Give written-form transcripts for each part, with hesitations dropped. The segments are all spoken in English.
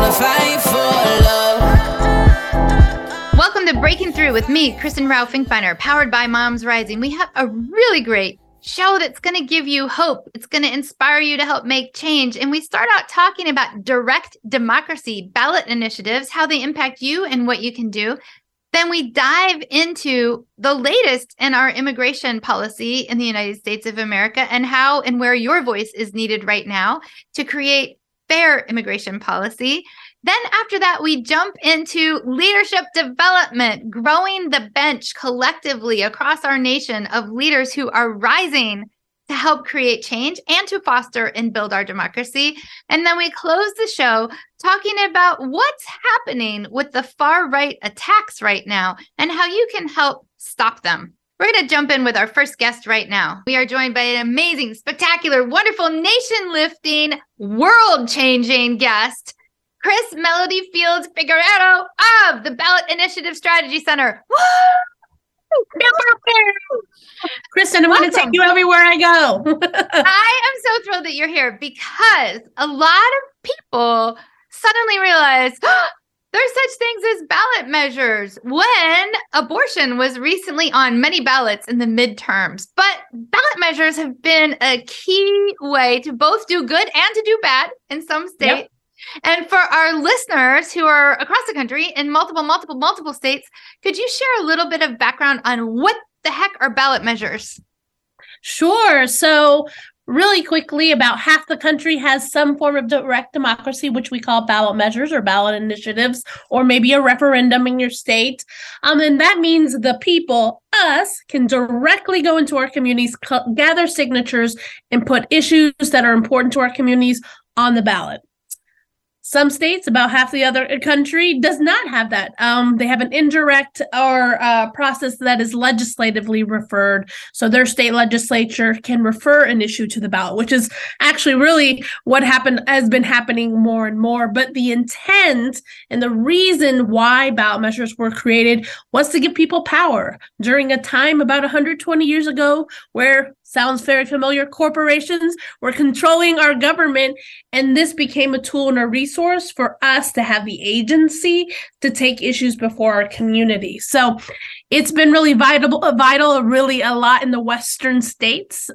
fight for love. Welcome to Breaking Through with me, Kristen Rao Finkbeiner, powered by Moms Rising. We have a really great show that's going to give you hope. It's going to inspire you to help make change. And we start out talking about direct democracy, ballot initiatives, how they impact you and what you can do. Then we dive into the latest in our immigration policy in the United States of America and how and where your voice is needed right now to create fair immigration policy. Then after that, we jump into leadership development, growing the bench collectively across our nation of leaders who are rising to help create change and to foster and build our democracy. And then we close the show talking about what's happening with the far right attacks right now and how you can help stop them. We're going to jump in with our first guest right now. We are joined by an amazing, spectacular, wonderful, nation-lifting, world-changing guest, Chris Melody Fields Figueroa of the Ballot Initiative Strategy Center. Woo! Kristen, I'm going to take you everywhere I go. I am so thrilled that you're here because a lot of people suddenly realize there's such things as ballot measures when abortion was recently on many ballots in the midterms. But ballot measures have been a key way to both do good and to do bad in some states. Yep. And for our listeners who are across the country in multiple states, could you share a little bit of background on what the heck are ballot measures? Sure. So really quickly, about half the country has some form of direct democracy, which we call ballot measures or ballot initiatives, or maybe a referendum in your state. And that means the people, us, can directly go into our communities, gather signatures, and put issues that are important to our communities on the ballot. Some states, about half the other country, does not have that. They have an indirect or process that is legislatively referred. So their state legislature can refer an issue to the ballot, which is actually really what has been happening more and more. But the intent and the reason why ballot measures were created was to give people power during a time about 120 years ago where, sounds very familiar, corporations were controlling our government, and this became a tool and a resource for us to have the agency to take issues before our community. So it's been really vital, really a lot in the Western states,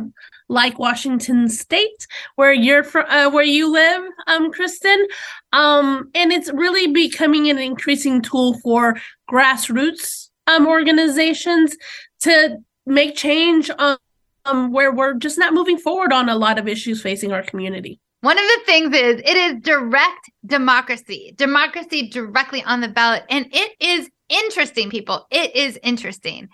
like Washington State, where you're from, where you live, Kristen. And it's really becoming an increasing tool for grassroots organizations to make change where we're just not moving forward on a lot of issues facing our community. One of the things is it is direct democracy directly on the ballot. And it is interesting, people. It is interesting.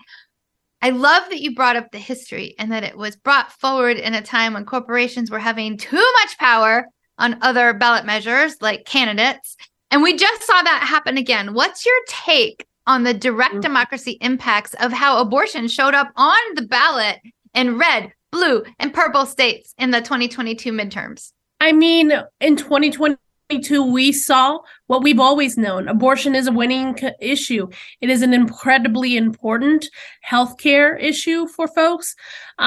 I love that you brought up the history and that it was brought forward in a time when corporations were having too much power on other ballot measures like candidates. And we just saw that happen again. What's your take on the direct democracy impacts of how abortion showed up on the ballot in red, blue, and purple states in the 2022 midterms? I mean, in 2022, we saw what we've always known. Abortion is a winning issue. It is an incredibly important healthcare issue for folks.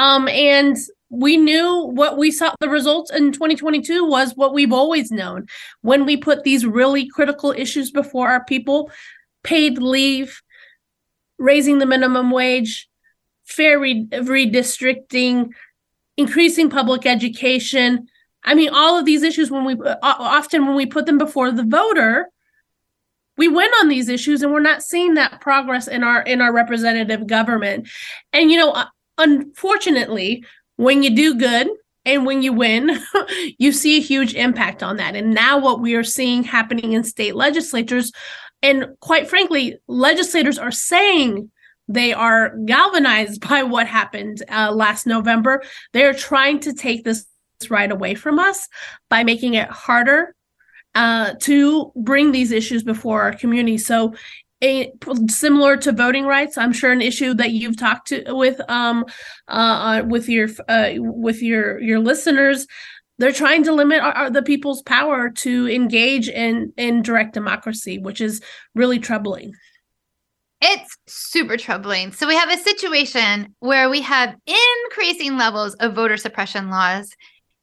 And we knew what we saw. The results in 2022 was what we've always known. When we put these really critical issues before our people, paid leave, raising the minimum wage, fair redistricting, increasing public education. I mean, all of these issues, when we put them before the voter, we win on these issues, and we're not seeing that progress in our representative government. And, unfortunately, when you do good and when you win, you see a huge impact on that. And now what we are seeing happening in state legislatures, and quite frankly, legislators are saying they are galvanized by what happened last November. They're trying to take this right away from us by making it harder to bring these issues before our community. So similar to voting rights, I'm sure an issue that you've talked to with your listeners, they're trying to limit the people's power to engage in direct democracy, which is really troubling. It's super troubling. So we have a situation where we have increasing levels of voter suppression laws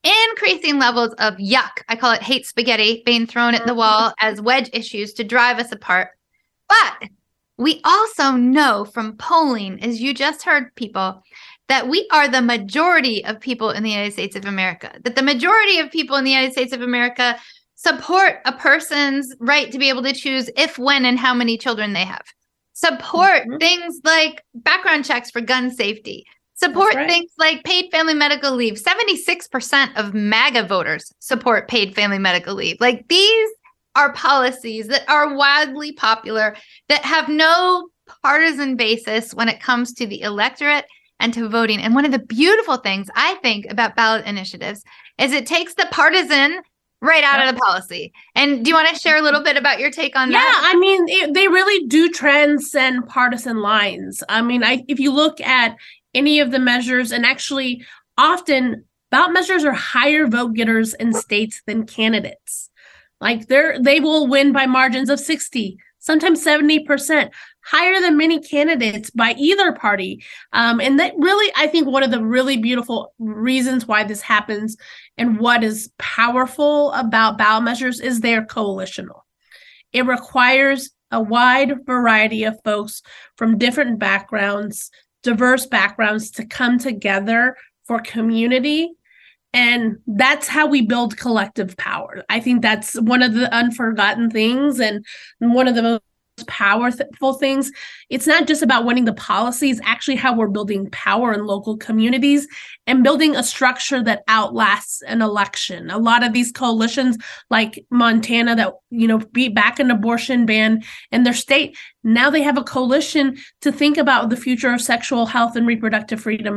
increasing levels of yuck. I call it hate spaghetti being thrown at the wall as wedge issues to drive us apart. But we also know from polling, as you just heard, people, that we are the majority of people in the United States of America, that the majority of people in the United States of America support a person's right to be able to choose if, when, and how many children they have. Support things like background checks for gun safety. Support things like paid family medical leave. 76% of MAGA voters support paid family medical leave. Like, these are policies that are wildly popular, that have no partisan basis when it comes to the electorate and to voting. And one of the beautiful things I think about ballot initiatives is it takes the partisan right out of the policy. And do you want to share a little bit about your take on that? Yeah, I mean, they really do transcend partisan lines. I mean, if you look at any of the measures, and actually often ballot measures are higher vote getters in states than candidates. Like, they will win by margins of 60, sometimes 70%, higher than many candidates by either party. And that really, I think one of the really beautiful reasons why this happens and what is powerful about ballot measures is they're coalitional. It requires a wide variety of folks from different backgrounds, diverse backgrounds, to come together for community. And that's how we build collective power. I think that's one of the unforgotten things, and one of the most powerful things. It's not just about winning the policies, actually how we're building power in local communities and building a structure that outlasts an election. A lot of these coalitions, like Montana, that beat back an abortion ban in their state, now they have a coalition to think about the future of sexual health and reproductive freedom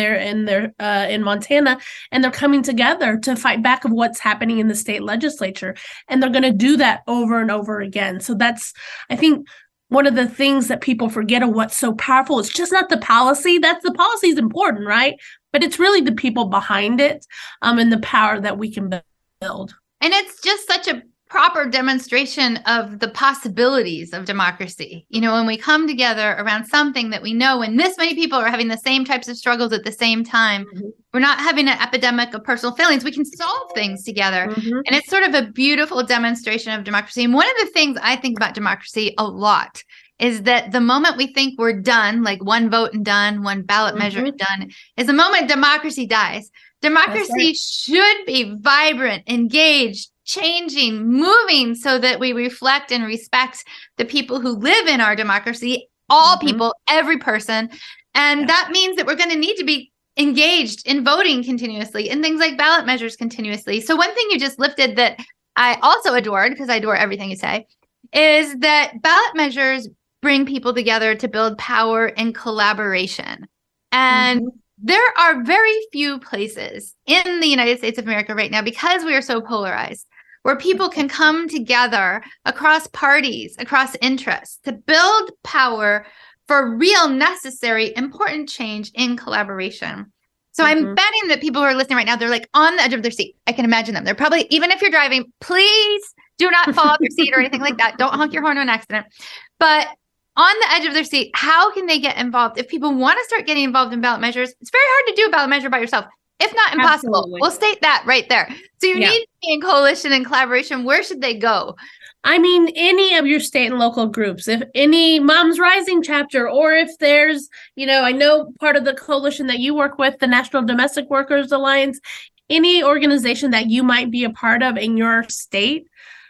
in Montana, and they're coming together to fight back of what's happening in the state legislature, and they're going to do that over and over again. So that's, I think, one of the things that people forget of what's so powerful. It's just not the policy. The policy is important, right? But it's really the people behind it, and the power that we can build. And it's just such a proper demonstration of the possibilities of democracy. When we come together around something that we know, when this many people are having the same types of struggles at the same time, we're not having an epidemic of personal failings. We can solve things together. And it's sort of a beautiful demonstration of democracy. And one of the things I think about democracy a lot is that the moment we think we're done, like one vote and done, one ballot measure and done, is the moment democracy dies. Democracy should be vibrant, engaged, changing, moving, so that we reflect and respect the people who live in our democracy, all people, every person. And that means that we're going to need to be engaged in voting continuously, in things like ballot measures continuously. So one thing you just lifted that I also adored, because I adore everything you say, is that ballot measures bring people together to build power and collaboration. And there are very few places in the United States of America right now, because we are so polarized, where people can come together across parties, across interests, to build power for real, necessary, important change in collaboration. So I'm betting that people who are listening right now, they're like on the edge of their seat. I can imagine them. They're probably, even if you're driving, please do not fall off your seat or anything like that. Don't honk your horn in an accident. But on the edge of their seat, how can they get involved? If people want to start getting involved in ballot measures, it's very hard to do a ballot measure by yourself, if not impossible. Absolutely. We'll state that right there. So you need to be in coalition and collaboration. Where should they go? I mean, any of your state and local groups, if any Moms Rising chapter, or if there's, I know part of the coalition that you work with, the National Domestic Workers Alliance, any organization that you might be a part of in your state,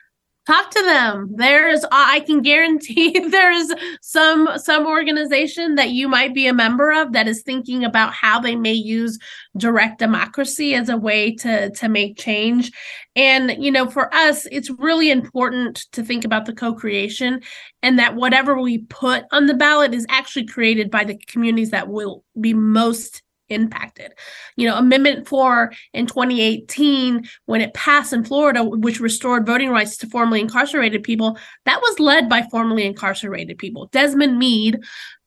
talk to them. I can guarantee there's some organization that you might be a member of that is thinking about how they may use direct democracy as a way to make change. And, for us, it's really important to think about the co-creation, and that whatever we put on the ballot is actually created by the communities that will be most impacted. Amendment 4 in 2018, when it passed in Florida, which restored voting rights to formerly incarcerated people, that was led by formerly incarcerated people. Desmond Meade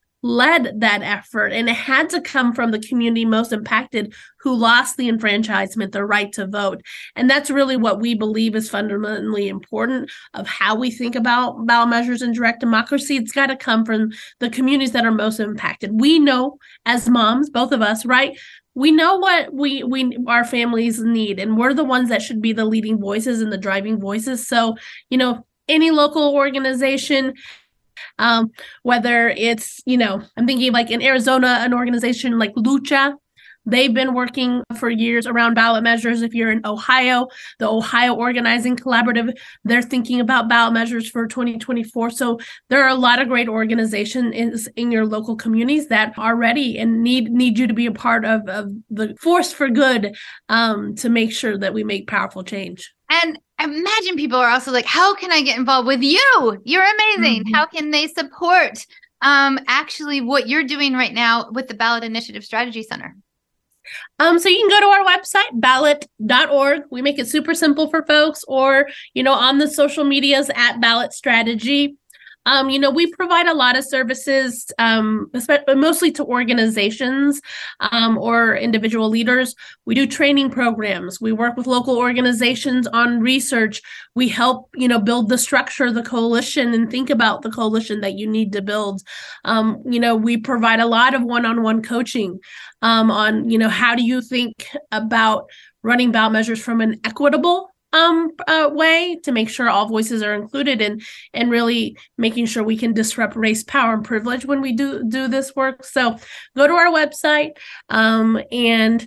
led that effort, and it had to come from the community most impacted, who lost the enfranchisement, the right to vote. And that's really what we believe is fundamentally important of how we think about ballot measures and direct democracy. It's got to come from the communities that are most impacted. We know as moms, both of us, right? we know what we our families need, and we're the ones that should be the leading voices and the driving voices. So, any local organization, whether it's, I'm thinking like in Arizona, an organization like Lucha. They've been working for years around ballot measures. If you're in Ohio, the Ohio Organizing Collaborative, they're thinking about ballot measures for 2024. So there are a lot of great organizations in your local communities that are ready and need you to be a part of the force for good, to make sure that we make powerful change. And imagine people are also like, how can I get involved with you? You're amazing. Mm-hmm. How can they support actually what you're doing right now with the Ballot Initiative Strategy Center? So you can go to our website, ballot.org. We make it super simple for folks, or, on the social medias at Ballot Strategy. We provide a lot of services, mostly to organizations, or individual leaders. We do training programs. We work with local organizations on research. We help, build the structure of the coalition and think about the coalition that you need to build. We provide a lot of one-on-one coaching, on, how do you think about running ballot measures from an equitable way to make sure all voices are included, and really making sure we can disrupt race, power, and privilege when we do this work. So go to our website, and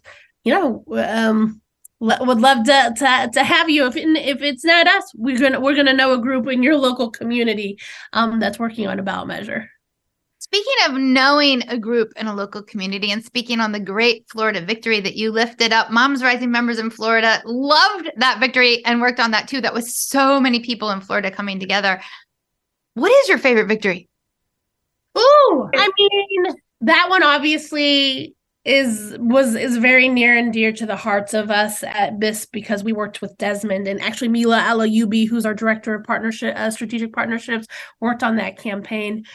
would love to have you. If it's not us, we're gonna know a group in your local community that's working on a ballot measure. Speaking of knowing a group in a local community, and speaking on the great Florida victory that you lifted up, Moms Rising members in Florida loved that victory and worked on that too. That was so many people in Florida coming together. What is your favorite victory? Ooh, I mean, that one obviously is very near and dear to the hearts of us at BIS, because we worked with Desmond, and actually Mila Alayubi, who's our director of strategic partnerships, worked on that campaign.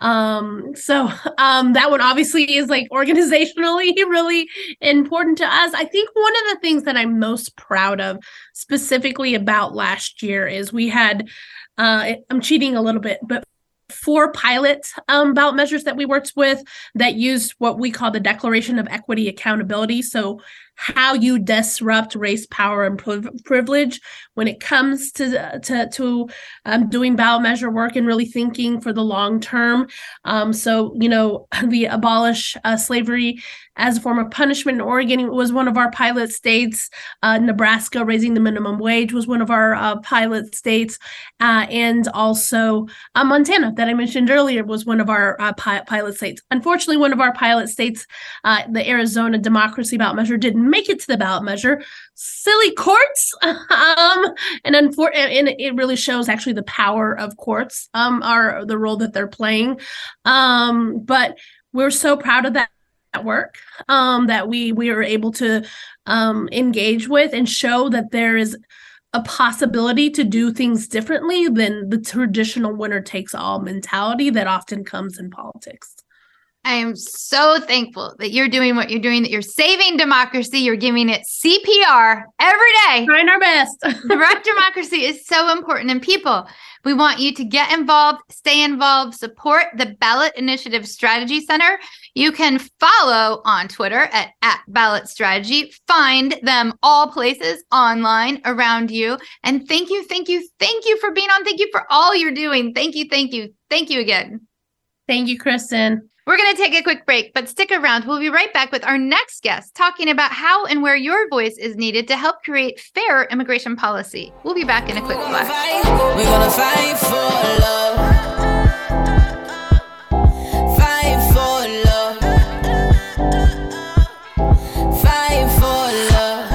So that one obviously is like organizationally really important to us. I think one of the things that I'm most proud of specifically about last year is we had, I'm cheating a little bit, but 4 pilot ballot measures that we worked with that used what we call the Declaration of Equity Accountability. So how you disrupt race, power, and privilege when it comes to doing ballot measure work and really thinking for the long term. So, the abolish slavery as a form of punishment in Oregon was one of our pilot states. Nebraska, raising the minimum wage, was one of our pilot states. And also Montana, that I mentioned earlier, was one of our pilot states. Unfortunately, one of our pilot states, the Arizona democracy ballot measure, didn't make it to the ballot measure. Silly courts. And it really shows actually the power of courts, are the role that they're playing. But we're so proud of that work, that we were able to engage with and show that there is a possibility to do things differently than the traditional winner takes all mentality that often comes in politics. I am so thankful that you're doing what you're doing, that you're saving democracy. You're giving it CPR every day. Trying our best. Direct democracy is so important. And people, we want you to get involved, stay involved, support the Ballot Initiative Strategy Center. You can follow on Twitter at Ballot Strategy. Find them all places online around you. And thank you for being on. Thank you for all you're doing. Thank you again. Thank you, Kristen. We're going to take a quick break, but stick around. We'll be right back with our next guest talking about how and where your voice is needed to help create fair immigration policy. We'll be back in a quick flash. We're gonna fight for love. Fight for love. Fight for love.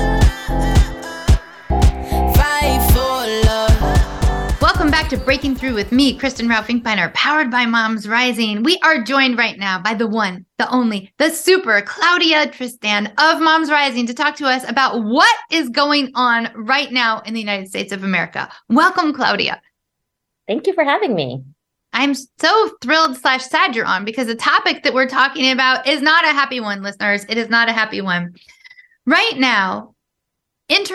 Fight for love. Welcome back to Breaking Through with me, Kristen Rao Finkbeiner, powered by Moms Rising. We are joined right now by the one, the only, the super Claudia Tristan of Moms Rising to talk to us about what is going on right now in the United States of America. Welcome, Claudia. Thank you for having me. I'm so thrilled / sad you're on, because the topic that we're talking about is not a happy one, listeners. It is not a happy one. Right now,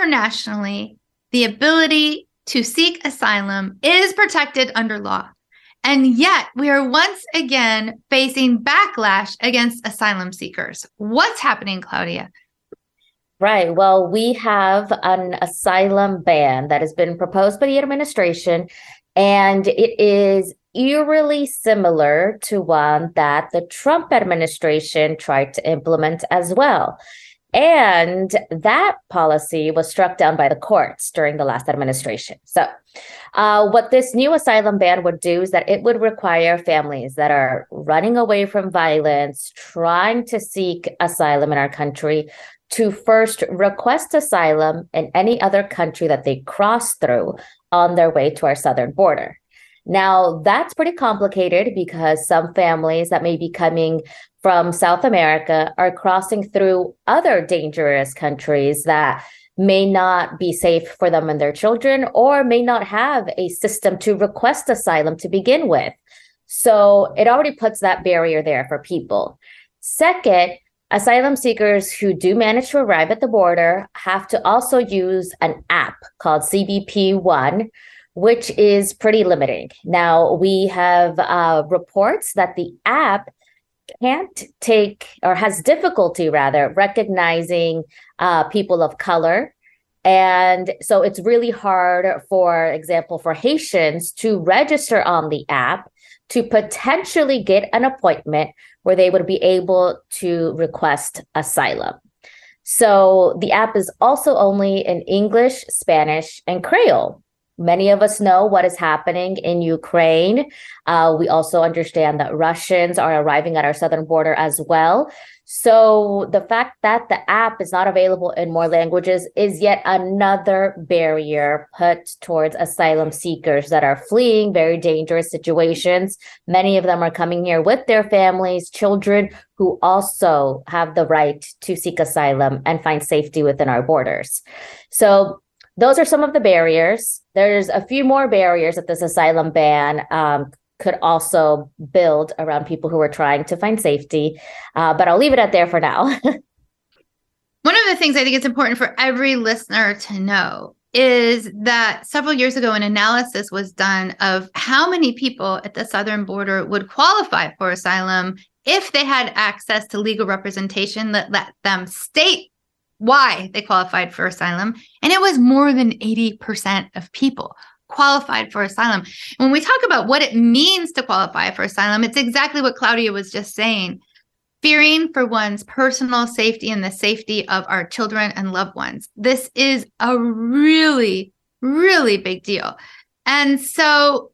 internationally, the ability to seek asylum is protected under law. And yet we are once again facing backlash against asylum seekers. What's happening, Claudia? Right. Well, we have an asylum ban that has been proposed by the administration, and it is eerily similar to one that the Trump administration tried to implement as well. And that policy was struck down by the courts during the last administration. So, what this new asylum ban would do is that it would require families that are running away from violence, trying to seek asylum in our country, to first request asylum in any other country that they cross through on their way to our southern border. Now, that's pretty complicated because some families that may be coming from South America are crossing through other dangerous countries that may not be safe for them and their children, or may not have a system to request asylum to begin with. So it already puts that barrier there for people. Second, asylum seekers who do manage to arrive at the border have to also use an app called CBP One, which is pretty limiting. Now, we have reports that the app can't take, or has difficulty rather, recognizing people of color. And so it's really hard, for example, for Haitians to register on the app to potentially get an appointment where they would be able to request asylum. So the app is also only in English, Spanish, and Creole. Many of us know what is happening in Ukraine. We also understand that Russians are arriving at our southern border as well. So the fact that the app is not available in more languages is yet another barrier put towards asylum seekers that are fleeing very dangerous situations. Many of them are coming here with their families, children who also have the right to seek asylum and find safety within our borders. So those are some of the barriers. There's a few more barriers that this asylum ban could also build around people who are trying to find safety. But I'll leave it at there for now. One of the things I think it's important for every listener to know is that several years ago, an analysis was done of how many people at the southern border would qualify for asylum if they had access to legal representation that let them state why they qualified for asylum. And it was more than 80% of people qualified for asylum. When we talk about what it means to qualify for asylum, it's exactly what Claudia was just saying. Fearing for one's personal safety and the safety of our children and loved ones. This is a really, really big deal. And so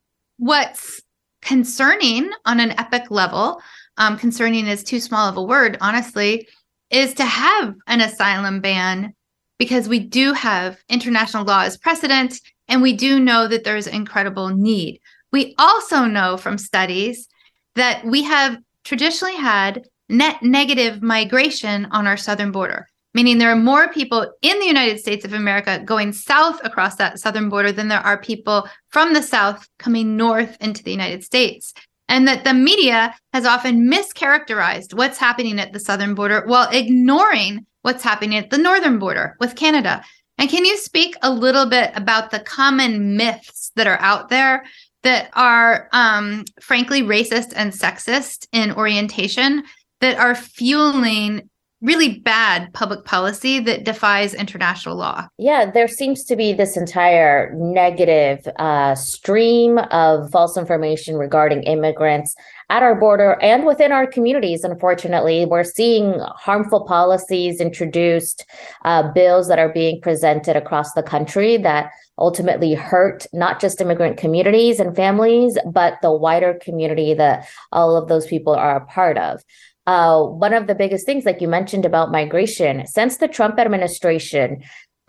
what's concerning on an epic level, concerning is too small of a word, honestly, is to have an asylum ban, because we do have international law as precedent, and we do know that there's incredible need. We also know from studies that we have traditionally had net negative migration on our southern border, meaning there are more people in the United States of America going south across that southern border than there are people from the south coming north into the United States. And that the media has often mischaracterized what's happening at the southern border while ignoring what's happening at the northern border with Canada. And can you speak a little bit about the common myths that are out there that are frankly racist and sexist in orientation, that are fueling really bad public policy that defies international law? Yeah, there seems to be this entire negative stream of false information regarding immigrants at our border and within our communities. Unfortunately, we're seeing harmful policies introduced, bills that are being presented across the country that ultimately hurt not just immigrant communities and families, but the wider community that all of those people are a part of. One of the biggest things, like you mentioned about migration, since the Trump administration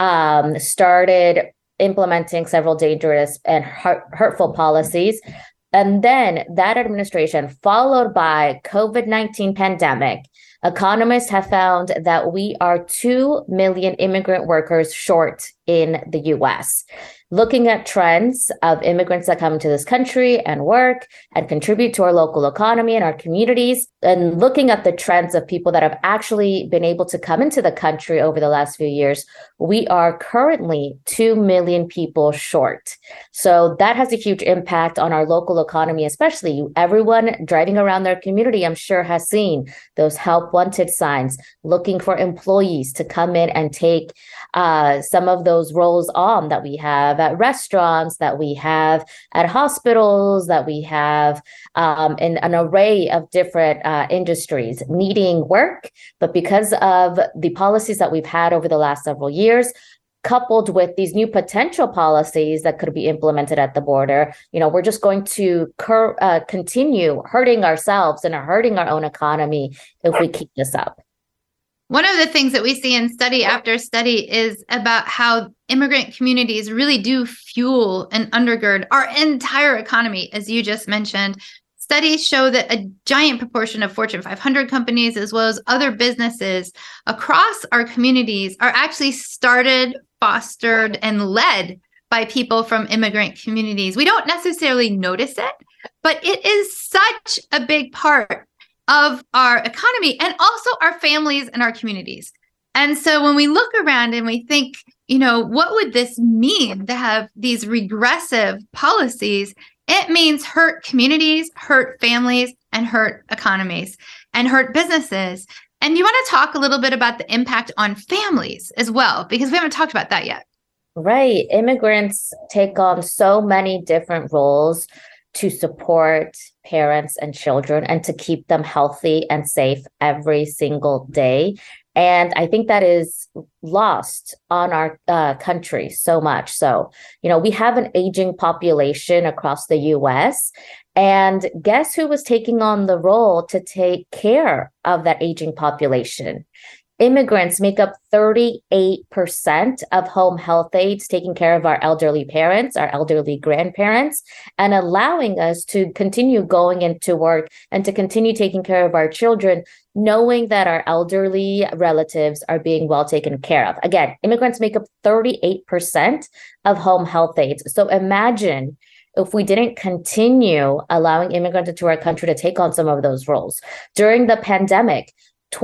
started implementing several dangerous and hurtful policies, and then that administration, followed by COVID-19 pandemic, Economists have found that we are 2 million immigrant workers short in the US. Looking at trends of immigrants that come into this country and work and contribute to our local economy and our communities, and looking at the trends of people that have actually been able to come into the country over the last few years, we are currently 2 million people short. So that has a huge impact on our local economy, especially everyone driving around their community, I'm sure, has seen those help wanted signs looking for employees to come in and take some of those roles on that we have at restaurants, that we have at hospitals, that we have in an array of different industries needing work. But because of the policies that we've had over the last several years, coupled with these new potential policies that could be implemented at the border, we're just going to continue hurting ourselves and hurting our own economy if we keep this up. One of the things that we see in study after study is about how immigrant communities really do fuel and undergird our entire economy, as you just mentioned. Studies show that a giant proportion of Fortune 500 companies, as well as other businesses across our communities, are actually started, fostered, and led by people from immigrant communities. We don't necessarily notice it, but it is such a big part of our economy and also our families and our communities. And so when we look around and we think, what would this mean to have these regressive policies? It means hurt communities, hurt families, and hurt economies, and hurt businesses. And you want to talk a little bit about the impact on families as well, because we haven't talked about that yet. Right. Immigrants take on so many different roles to support parents and children and to keep them healthy and safe every single day. And I think that is lost on our country so much. So, we have an aging population across the US. And guess who was taking on the role to take care of that aging population? Immigrants make up 38% of home health aides, taking care of our elderly parents, our elderly grandparents, and allowing us to continue going into work and to continue taking care of our children, knowing that our elderly relatives are being well taken care of. Again, immigrants make up 38% of home health aides. So imagine if we didn't continue allowing immigrants into our country to take on some of those roles. During the pandemic,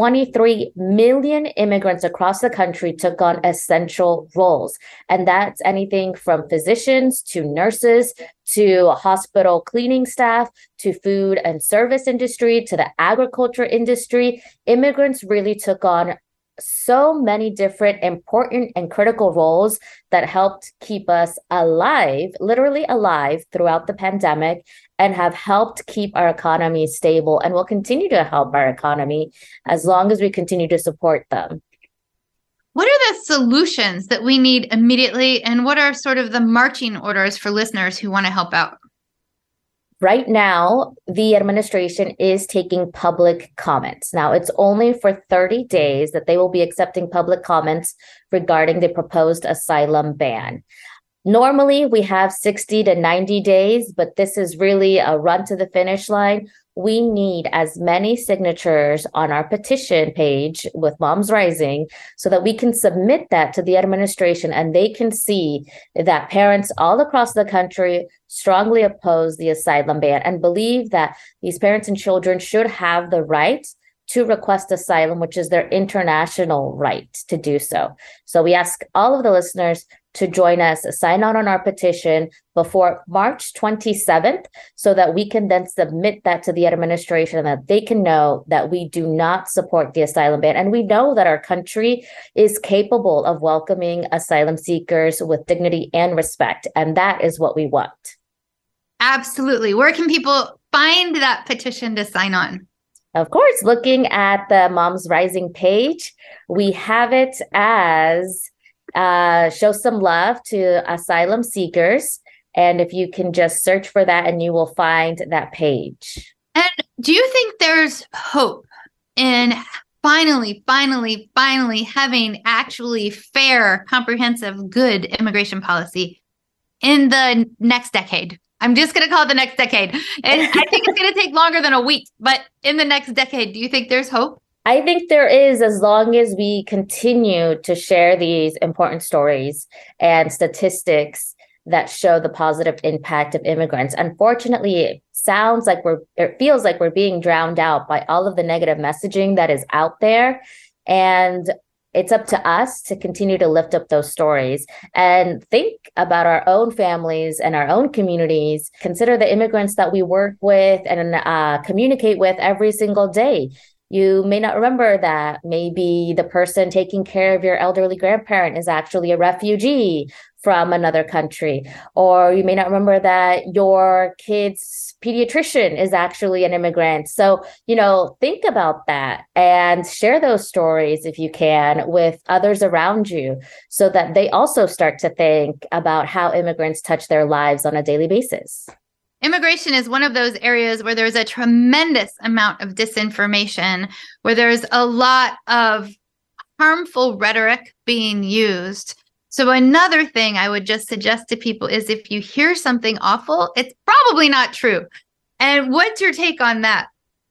23 million immigrants across the country took on essential roles. And that's anything from physicians to nurses to hospital cleaning staff to food and service industry to the agriculture industry. Immigrants really took on so many different important and critical roles that helped keep us alive, literally alive throughout the pandemic, and have helped keep our economy stable and will continue to help our economy as long as we continue to support them. What are the solutions that we need immediately, and what are sort of the marching orders for listeners who want to help out? Right now, the administration is taking public comments. Now, it's only for 30 days that they will be accepting public comments regarding the proposed asylum ban. Normally, we have 60 to 90 days, but this is really a run to the finish line. We need as many signatures on our petition page with Moms Rising so that we can submit that to the administration and they can see that parents all across the country strongly oppose the asylum ban and believe that these parents and children should have the right to request asylum, which is their international right to do so. So we ask all of the listeners to join us, sign on our petition before March 27th, so that we can then submit that to the administration and that they can know that we do not support the asylum ban. And we know that our country is capable of welcoming asylum seekers with dignity and respect. And that is what we want. Absolutely. Where can people find that petition to sign on? Of course, looking at the Moms Rising page, we have it as show some love to asylum seekers. And if you can just search for that and you will find that page. And do you think there's hope in finally having actually fair, comprehensive, good immigration policy in the next decade? I'm just going to call it the next decade. And I think it's going to take longer than a week, but in the next decade, do you think there's hope? I think there is, as long as we continue to share these important stories and statistics that show the positive impact of immigrants. Unfortunately, it feels like we're being drowned out by all of the negative messaging that is out there. And it's up to us to continue to lift up those stories and think about our own families and our own communities. Consider the immigrants that we work with and communicate with every single day. You may not remember that maybe the person taking care of your elderly grandparent is actually a refugee from another country. Or you may not remember that your kid's pediatrician is actually an immigrant. So, think about that and share those stories if you can with others around you so that they also start to think about how immigrants touch their lives on a daily basis. Immigration is one of those areas where there's a tremendous amount of disinformation, where there's a lot of harmful rhetoric being used. So another thing I would just suggest to people is if you hear something awful, it's probably not true. And what's your take on that?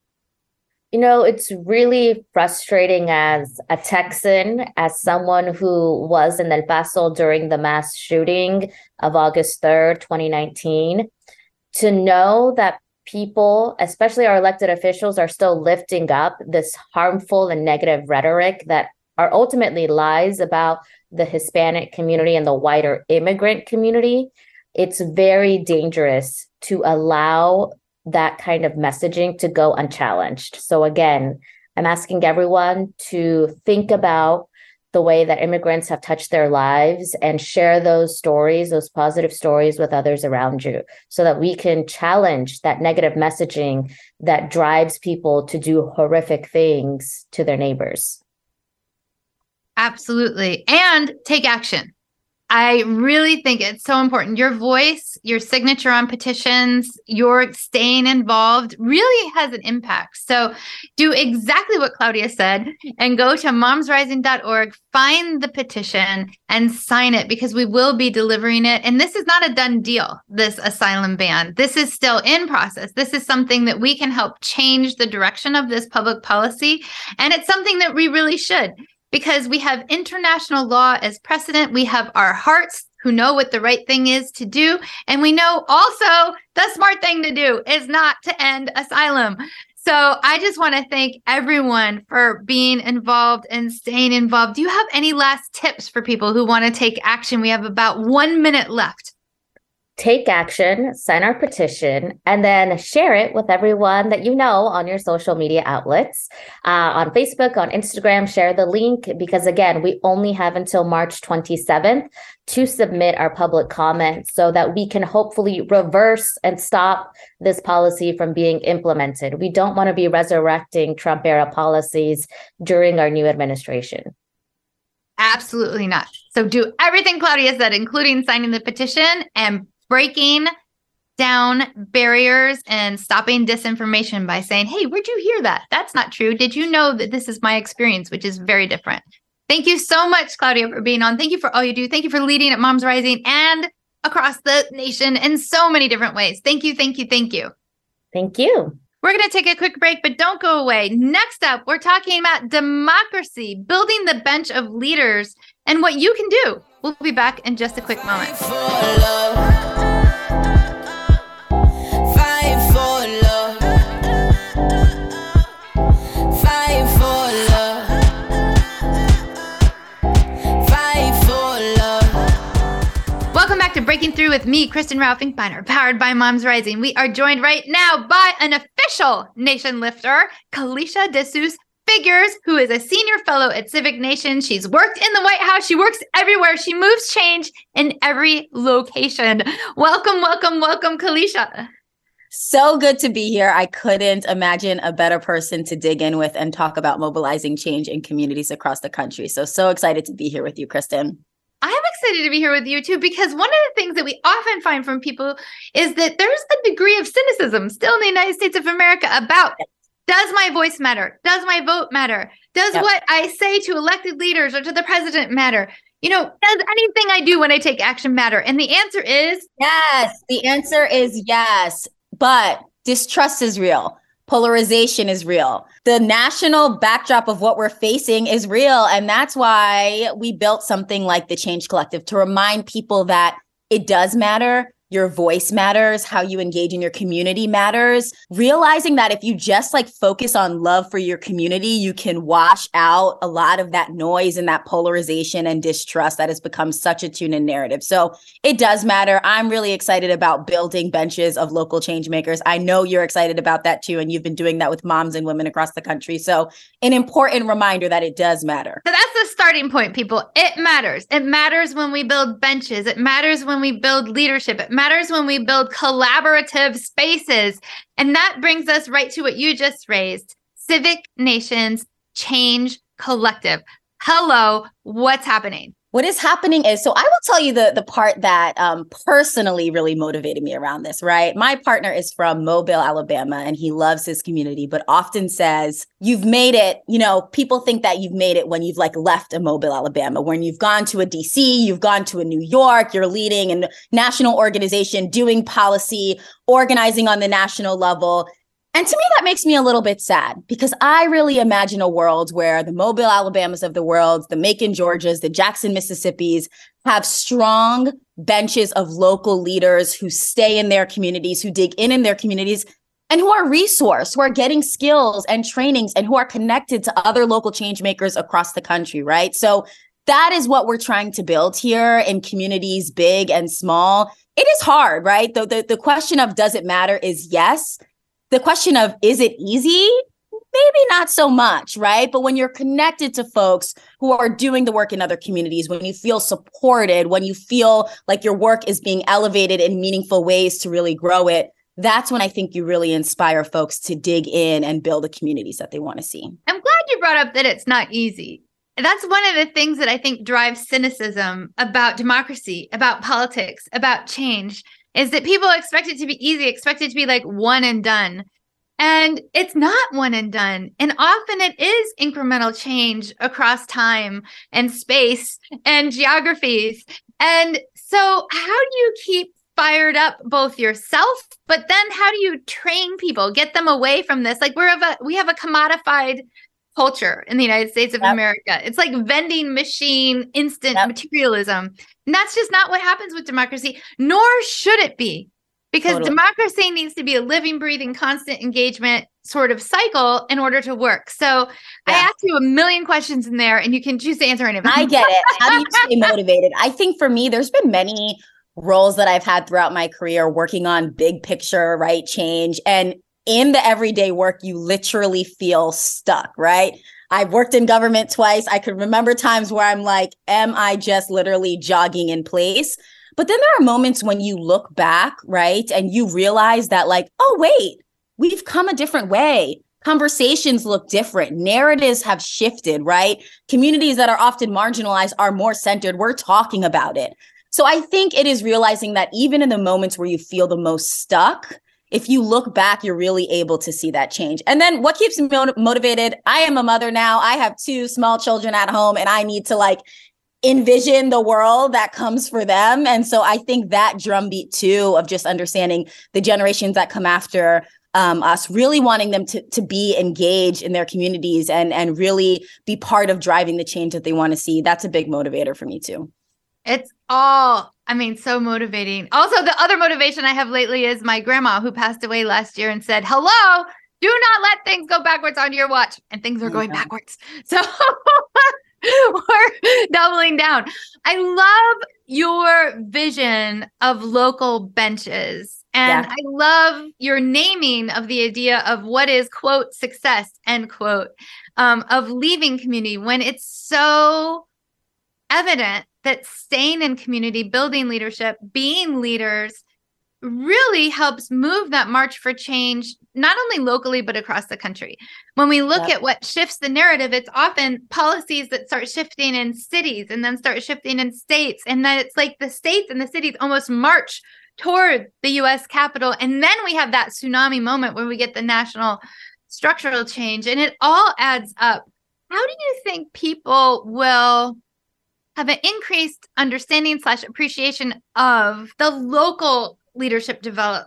It's really frustrating as a Texan, as someone who was in El Paso during the mass shooting of August 3rd, 2019, to know that people, especially our elected officials, are still lifting up this harmful and negative rhetoric that are ultimately lies about the Hispanic community and the wider immigrant community. It's very dangerous to allow that kind of messaging to go unchallenged. So again, I'm asking everyone to think about the way that immigrants have touched their lives and share those stories, those positive stories with others around you so that we can challenge that negative messaging that drives people to do horrific things to their neighbors. Absolutely. And take action. I really think it's so important. Your voice, your signature on petitions, your staying involved really has an impact. So do exactly what Claudia said and go to momsrising.org, find the petition and sign it because we will be delivering it. And this is not a done deal, this asylum ban. This is still in process. This is something that we can help change the direction of this public policy. And it's something that we really should. Because we have international law as precedent. We have our hearts who know what the right thing is to do. And we know also the smart thing to do is not to end asylum. So I just want to thank everyone for being involved and staying involved. Do you have any last tips for people who want to take action? We have about 1 minute left. Take action, sign our petition, and then share it with everyone that you know on your social media outlets. On Facebook, on Instagram, share the link because, again, we only have until March 27th to submit our public comments so that we can hopefully reverse and stop this policy from being implemented. We don't want to be resurrecting Trump-era policies during our new administration. Absolutely not. So do everything Claudia said, including signing the petition and breaking down barriers and stopping disinformation by saying, hey, where'd you hear that? That's not true. Did you know that this is my experience, which is very different? Thank you so much, Claudia, for being on. Thank you for all you do. Thank you for leading at Moms Rising and across the nation in so many different ways. Thank you, thank you, thank you. Thank you. We're going to take a quick break, but don't go away. Next up, we're talking about democracy, building the bench of leaders, and what you can do. We'll be back in just a quick moment. Welcome back to Breaking Through with me, Kristen Rao Finkbeiner, powered by Moms Rising. We are joined right now by an official nation lifter, Kalisha DeSuze Figures, who is a senior fellow at Civic Nation. She's worked in the White House. She works everywhere. She moves change in every location. Welcome, welcome, welcome, Kalisha. So good to be here. I couldn't imagine a better person to dig in with and talk about mobilizing change in communities across the country. So excited to be here with you, Kristen. I'm excited to be here with you too, because one of the things that we often find from people is that there's a degree of cynicism still in the United States of America about, does my voice matter? Does my vote matter? Does what I say to elected leaders or to the president matter? You know, does anything I do when I take action matter? And the answer is yes. The answer is yes, but distrust is real. Polarization is real. The national backdrop of what we're facing is real. And that's why we built something like the Change Collective, to remind people that it does matter. Your voice matters. How you engage in your community matters. Realizing that if you just like focus on love for your community, you can wash out a lot of that noise and that polarization and distrust that has become such a tune in narrative. So it does matter. I'm really excited about building benches of local change makers. I know you're excited about that too. And you've been doing that with moms and women across the country. So an important reminder that it does matter. So that's the starting point, people. It matters. It matters when we build benches. It matters when we build leadership. It matters when we build collaborative spaces. And that brings us right to what you just raised, Civic Nations Change Collective. Hello, what's happening? What is happening is, so I will tell you the part that personally really motivated me around this, right? My partner is from Mobile, Alabama, and he loves his community, but often says, you've made it, people think that you've made it when you've like left a Mobile, Alabama, when you've gone to a DC, you've gone to a New York, you're leading a national organization, doing policy, organizing on the national level. And to me, that makes me a little bit sad, because I really imagine a world where the Mobile, Alabamas of the world, the Macon, Georgias, the Jackson, Mississippis have strong benches of local leaders who stay in their communities, who dig in their communities, and who are resourced, who are getting skills and trainings, and who are connected to other local change makers across the country, right? So that is what we're trying to build here in communities, big and small. It is hard, right? The question of does it matter is yes. The question of, is it easy? Maybe not so much, right? But when you're connected to folks who are doing the work in other communities, when you feel supported, when you feel like your work is being elevated in meaningful ways to really grow it, that's when I think you really inspire folks to dig in and build the communities that they want to see. I'm glad you brought up that it's not easy. That's one of the things that I think drives cynicism about democracy, about politics, about change, is that people expect it to be easy, expect it to be like one and done. And it's not one and done. And often it is incremental change across time and space and geographies. And so how do you keep fired up both yourself, but then how do you train people, get them away from this? Like we have a commodified culture in the United States of America. It's like vending machine, instant materialism. And that's just not what happens with democracy, nor should it be, because democracy needs to be a living, breathing, constant engagement sort of cycle in order to work. So I asked you a million questions in there and you can choose to answer any of them. I get it. How do you stay motivated? I think for me, there's been many roles that I've had throughout my career working on big picture, right, change. And in the everyday work, you literally feel stuck, right? I've worked in government twice. I could remember times where I'm like, am I just literally jogging in place? But then there are moments when you look back, right? And you realize that like, oh, wait, we've come a different way. Conversations look different. Narratives have shifted, right? Communities that are often marginalized are more centered. We're talking about it. So I think it is realizing that even in the moments where you feel the most stuck, if you look back, you're really able to see that change. And then what keeps me motivated? I am a mother now. I have 2 small children at home and I need to like envision the world that comes for them. And so I think that drumbeat too of just understanding the generations that come after us, really wanting them to be engaged in their communities and really be part of driving the change that they want to see. That's a big motivator for me too. It's all, so motivating. Also, the other motivation I have lately is my grandma who passed away last year and said, hello, do not let things go backwards on your watch. And things are going backwards. So we're doubling down. I love your vision of local benches. And I love your naming of the idea of what is, quote, success, end quote, of leaving community when it's so evident that staying in community, building leadership, being leaders really helps move that march for change, not only locally, but across the country. When we look at what shifts the narrative, it's often policies that start shifting in cities and then start shifting in states. And then it's like the states and the cities almost march toward the US Capitol. And then we have that tsunami moment where we get the national structural change and it all adds up. How do you think people will have an increased understanding / appreciation of the local leadership development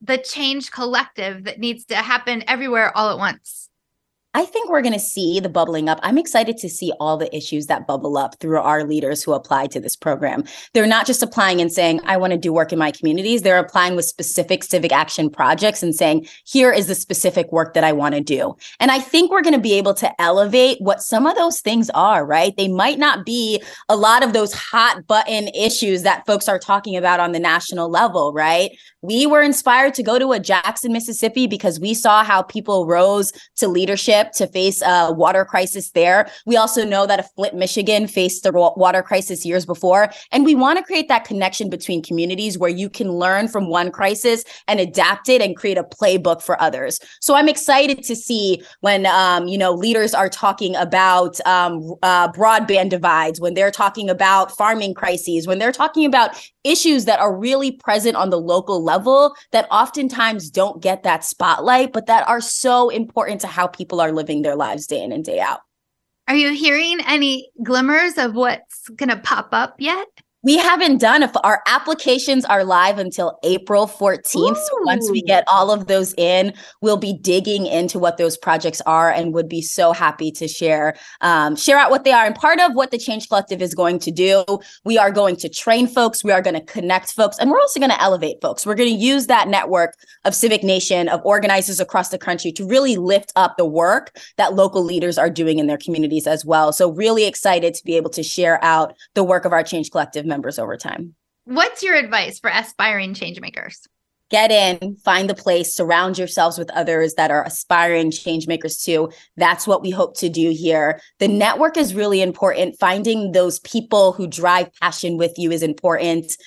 the change collective that needs to happen everywhere all at once? I think we're going to see the bubbling up. I'm excited to see all the issues that bubble up through our leaders who apply to this program. They're not just applying and saying, I want to do work in my communities. They're applying with specific civic action projects and saying, here is the specific work that I want to do. And I think we're going to be able to elevate what some of those things are, right? They might not be a lot of those hot button issues that folks are talking about on the national level, right? We were inspired to go to a Jackson, Mississippi, because we saw how people rose to leadership to face a water crisis there. We also know that Flint, Michigan faced the water crisis years before. And we want to create that connection between communities where you can learn from one crisis and adapt it and create a playbook for others. So I'm excited to see when, leaders are talking about broadband divides, when they're talking about farming crises, when they're talking about issues that are really present on the local level that oftentimes don't get that spotlight, but that are so important to how people are living their lives day in and day out. Are you hearing any glimmers of what's going to pop up yet? We haven't done if our applications are live until April 14th. So once we get all of those in, we'll be digging into what those projects are and would be so happy to share out what they are. And part of what the Change Collective is going to do, we are going to train folks, we are going to connect folks, and we're also going to elevate folks. We're going to use that network of Civic Nation, of organizers across the country to really lift up the work that local leaders are doing in their communities as well. So really excited to be able to share out the work of our Change Collective members over time. What's your advice for aspiring change makers? Get in, find the place, surround yourselves with others that are aspiring change makers too. That's what we hope to do here. The network is really important. Finding those people who drive passion with you is important.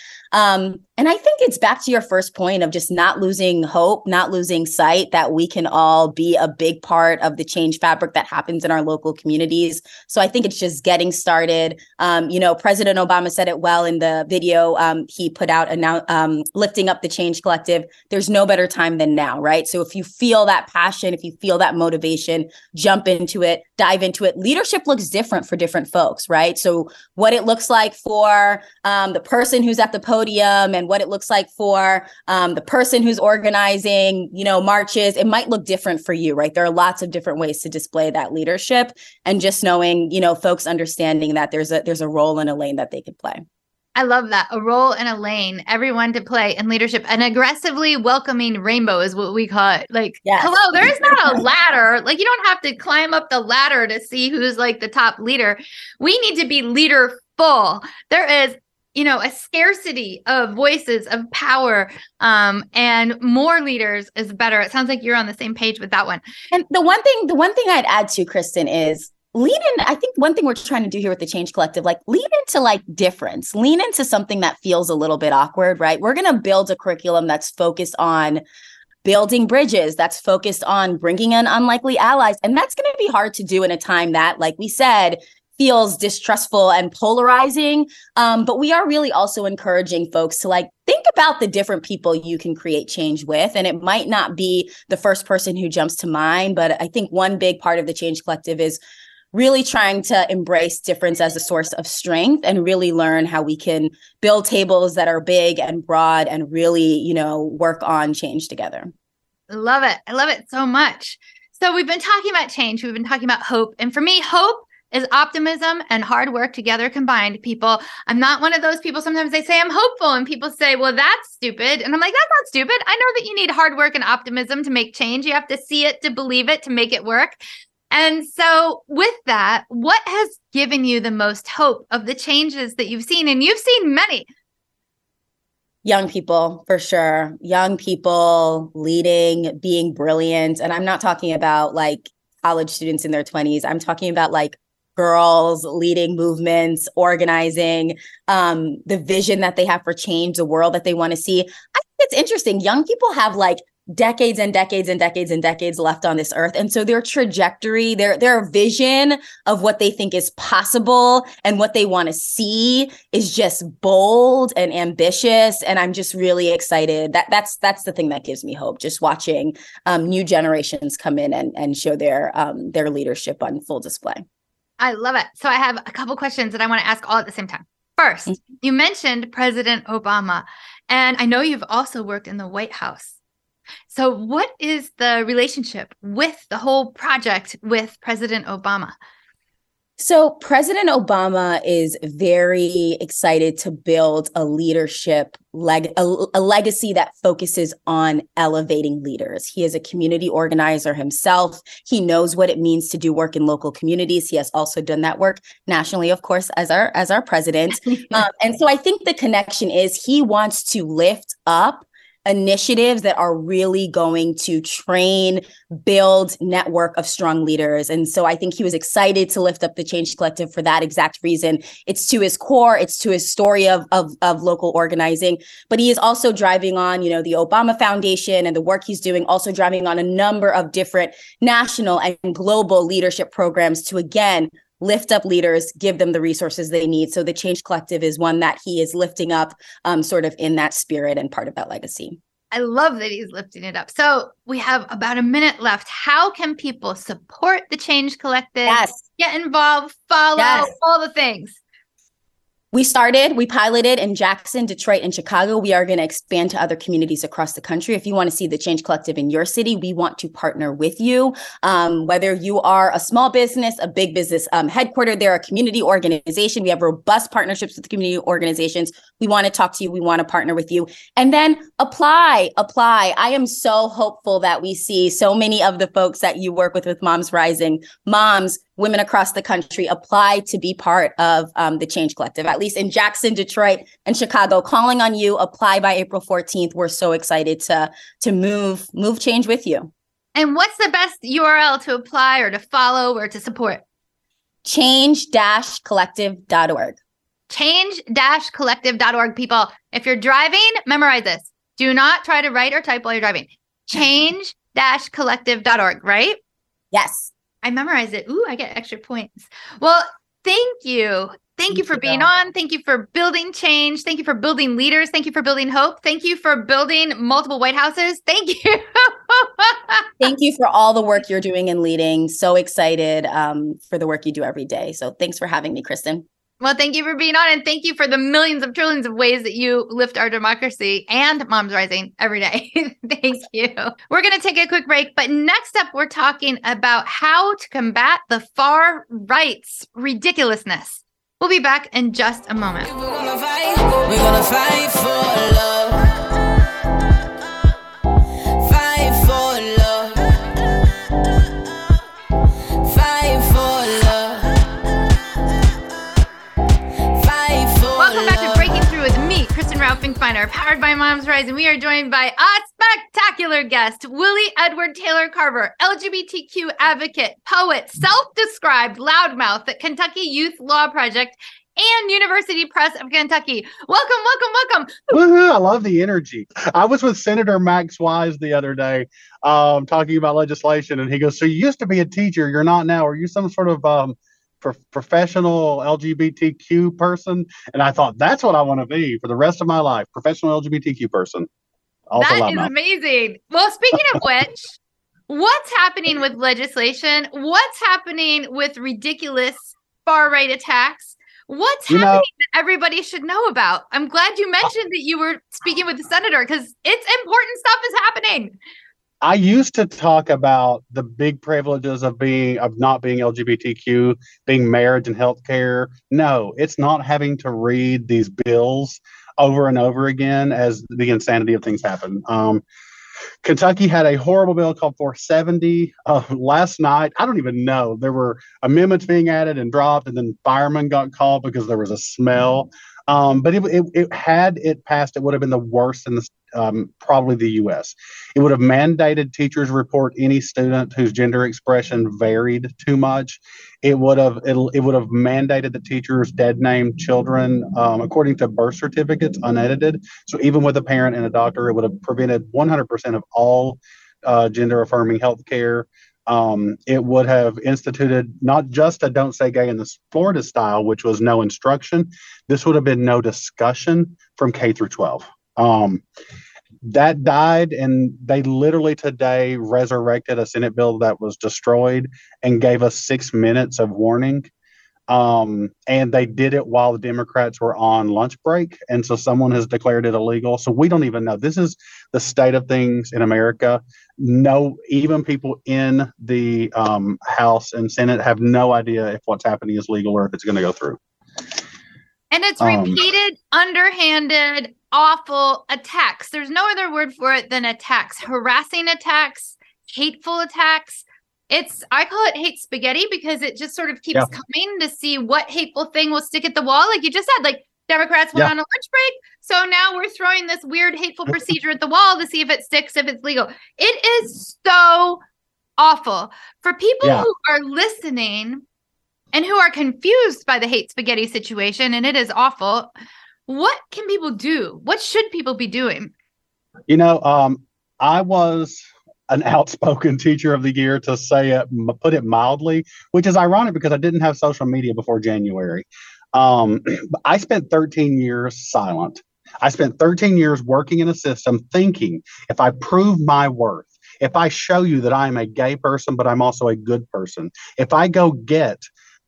And I think it's back to your first point of just not losing hope, not losing sight that we can all be a big part of the change fabric that happens in our local communities. So I think it's just getting started. President Obama said it well in the video he put out lifting up the Change Collective. There's no better time than now, right? So if you feel that passion, if you feel that motivation, jump into it, dive into it. Leadership looks different for different folks, right? So what it looks like for the person who's at the podium and what it looks like for the person who's organizing, marches, it might look different for you, right? There are lots of different ways to display that leadership, and just knowing, folks understanding that there's a role and a lane that they could play. I love that. A role and a lane, everyone to play in leadership. An aggressively welcoming rainbow is what we call it. Yes. Hello, there is not a ladder. You don't have to climb up the ladder to see who's the top leader. We need to be leaderful. There is a scarcity of voices of power, and more leaders is better. It sounds like you're on the same page with that one. And the one thing I'd add to, Kristen, is lean in. I think one thing we're trying to do here with the Change Collective, lean into difference, lean into something that feels a little bit awkward, right? We're going to build a curriculum that's focused on building bridges, that's focused on bringing in unlikely allies. And that's going to be hard to do in a time that, like we said, feels distrustful and polarizing. But we are really also encouraging folks to think about the different people you can create change with. And it might not be the first person who jumps to mind, but I think one big part of the Change Collective is really trying to embrace difference as a source of strength and really learn how we can build tables that are big and broad and really, work on change together. Love it. I love it so much. So we've been talking about change. We've been talking about hope. And for me, hope is optimism and hard work together combined, people. I'm not one of those people. Sometimes they say I'm hopeful and people say, well, that's stupid. And I'm like, that's not stupid. I know that you need hard work and optimism to make change. You have to see it to believe it, to make it work. And so with that, what has given you the most hope of the changes that you've seen? And you've seen many. Young people, for sure. Young people leading, being brilliant. And I'm not talking about college students in their 20s. I'm talking about girls leading movements, organizing, the vision that they have for change, the world that they want to see. I think it's interesting. Young people have decades and decades and decades and decades left on this earth. And so their trajectory, their vision of what they think is possible and what they want to see is just bold and ambitious. And I'm just really excited. That's the thing that gives me hope, just watching new generations come in and show their leadership on full display. I love it. So I have a couple questions that I want to ask all at the same time. First, you mentioned President Obama, and I know you've also worked in the White House. So what is the relationship with the whole project with President Obama? So President Obama is very excited to build a leadership, a legacy that focuses on elevating leaders. He is a community organizer himself. He knows what it means to do work in local communities. He has also done that work nationally, of course, as our president. And so I think the connection is he wants to lift up initiatives that are really going to train, build network of strong leaders. And so I think he was excited to lift up the Change Collective for that exact reason. It's to his core, it's to his story of local organizing, but he is also driving on, the Obama Foundation and the work he's doing, also driving on a number of different national and global leadership programs to, again, lift up leaders, give them the resources they need. So the Change Collective is one that he is lifting up sort of in that spirit and part of that legacy. I love that he's lifting it up. So we have about a minute left. How can people support the Change Collective? Yes. Get involved, follow, all the things. We piloted in Jackson, Detroit, and Chicago. We are going to expand to other communities across the country. If you want to see the Change Collective in your city, we want to partner with you. Whether you are a small business, a big business headquartered there, a community organization, we have robust partnerships with community organizations. We want to talk to you. We want to partner with you. And then apply. I am so hopeful that we see so many of the folks that you work with Moms Rising, women across the country apply to be part of the Change Collective, at least in Jackson, Detroit, and Chicago. Calling on you, apply by April 14th. We're so excited to move change with you. And what's the best URL to apply or to follow or to support? Change-collective.org. Change-collective.org. People, if you're driving, memorize this. Do not try to write or type while you're driving. Change-collective.org, right? Yes. I memorized it. Ooh, I get extra points. Well, thank you. Thank you for being on. Thank you for building change. Thank you for building leaders. Thank you for building hope. Thank you for building multiple White Houses. Thank you. Thank you for all the work you're doing and leading. So excited for the work you do every day. So thanks for having me, Kristen. Well, thank you for being on, and thank you for the millions of trillions of ways that you lift our democracy and Moms Rising every day. Thank you. We're going to take a quick break, but next up, we're talking about how to combat the far right's ridiculousness. We'll be back in just a moment. We're gonna fight for love. Fight for love. Fight for love. Fight for Welcome back to Breaking Through with me, Kristen Rao Finkbeiner, powered by Moms Rising. We are joined by a spectacular guest, Willie Edward Taylor Carver, LGBTQ advocate, poet, self-described loudmouth at Kentucky Youth Law Project and University Press of Kentucky. Welcome. Woohoo, I love the energy. I was with Senator Max Wise the other day talking about legislation, and he goes, so you used to be a teacher, you're not now. Are you some sort of professional LGBTQ person? And I thought, that's what I want to be for the rest of my life, professional LGBTQ person. Also that is amazing. Well, speaking of which, what's happening with legislation? What's happening with ridiculous far-right attacks? What's happening that everybody should know about? I'm glad you mentioned that you were speaking with the senator, because it's important stuff is happening. I used to talk about the big privileges of not being LGBTQ, being marriage and healthcare. No, it's not having to read these bills over and over again as the insanity of things happen. Kentucky had a horrible bill called 470 last night. I don't even know. There were amendments being added and dropped, and then firemen got called because there was a smell. But it had it passed, it would have been the worst in probably the U.S. It would have mandated teachers report any student whose gender expression varied too much. It would have mandated that teachers dead name children according to birth certificates unedited. So even with a parent and a doctor, it would have prevented 100% of all gender affirming health care. It would have instituted not just a don't say gay in the Florida style, which was no instruction. This would have been no discussion from K through 12. That died, and they literally today resurrected a Senate bill that was destroyed and gave us 6 minutes of warning. And they did it while the Democrats were on lunch break. And so someone has declared it illegal. So we don't even know. This is the state of things in America. No, even people in the House and Senate have no idea if what's happening is legal or if it's going to go through. And it's repeated, underhanded, awful attacks. There's no other word for it than attacks. Harassing attacks, hateful attacks. I call it hate spaghetti because it just sort of keeps coming to see what hateful thing will stick at the wall. Like you just said, like Democrats went on a lunch break. So now we're throwing this weird hateful procedure at the wall to see if it sticks, if it's legal. It is so awful for people who are listening and who are confused by the hate spaghetti situation. And it is awful. What can people do? What should people be doing? You know, I was an outspoken teacher of the year, to say it, put it mildly, which is ironic because I didn't have social media before January. I spent 13 years silent. I spent 13 years working in a system thinking if I prove my worth, if I show you that I'm a gay person, but I'm also a good person, if I go get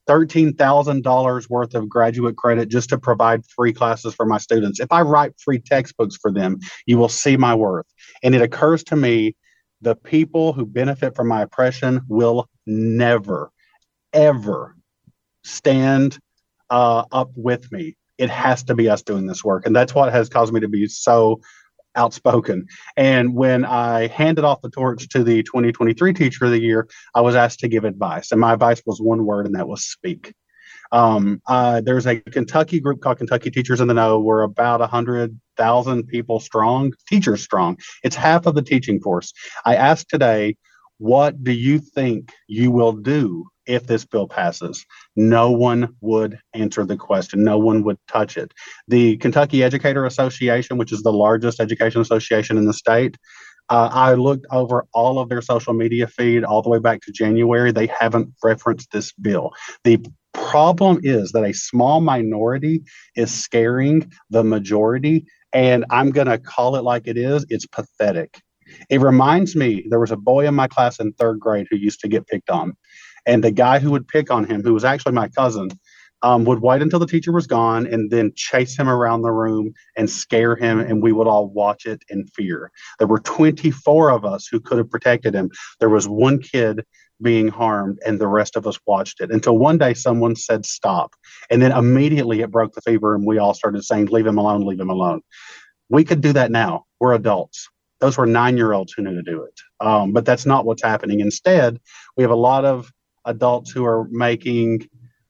$13,000 worth of graduate credit just to provide free classes for my students, if I write free textbooks for them, you will see my worth. And it occurs to me, the people who benefit from my oppression will never, ever stand up with me. It has to be us doing this work. And that's what has caused me to be so outspoken. And when I handed off the torch to the 2023 Teacher of the Year, I was asked to give advice. And my advice was one word, and that was speak. There's a Kentucky group called Kentucky Teachers in the Know. We're about 100,000 people strong, teachers strong. It's half of the teaching force. I asked today, what do you think you will do if this bill passes? No one would answer the question. No one would touch it. The Kentucky Educator Association, which is the largest education association in the state, I looked over all of their social media feed all the way back to January. They haven't referenced this bill. The problem is that a small minority is scaring the majority, and I'm going to call it like it is. It's pathetic. It reminds me, there was a boy in my class in third grade who used to get picked on. And the guy who would pick on him, who was actually my cousin, would wait until the teacher was gone and then chase him around the room and scare him, and we would all watch it in fear. There were 24 of us who could have protected him. There was one kid being harmed, and the rest of us watched it until one day someone said stop. And then immediately it broke the fever, and we all started saying, leave him alone, leave him alone. We could do that now. We're adults. Those were 9-year-olds who knew to do it. But that's not what's happening. Instead, we have a lot of adults who are making,